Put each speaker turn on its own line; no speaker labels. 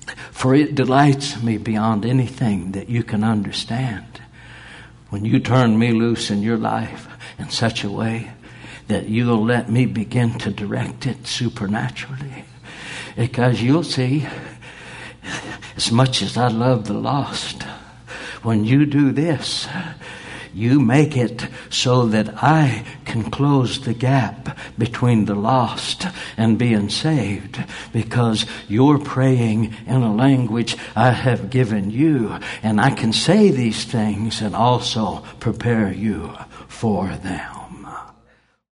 For it delights me beyond anything that you can understand when you turn me loose in your life in such a way that you'll let me begin to direct it supernaturally. Because you'll see, as much as I love the lost, when you do this, you make it so that I can close the gap between the lost and being saved, because you're praying in a language I have given you, and I can say these things and also prepare you for them.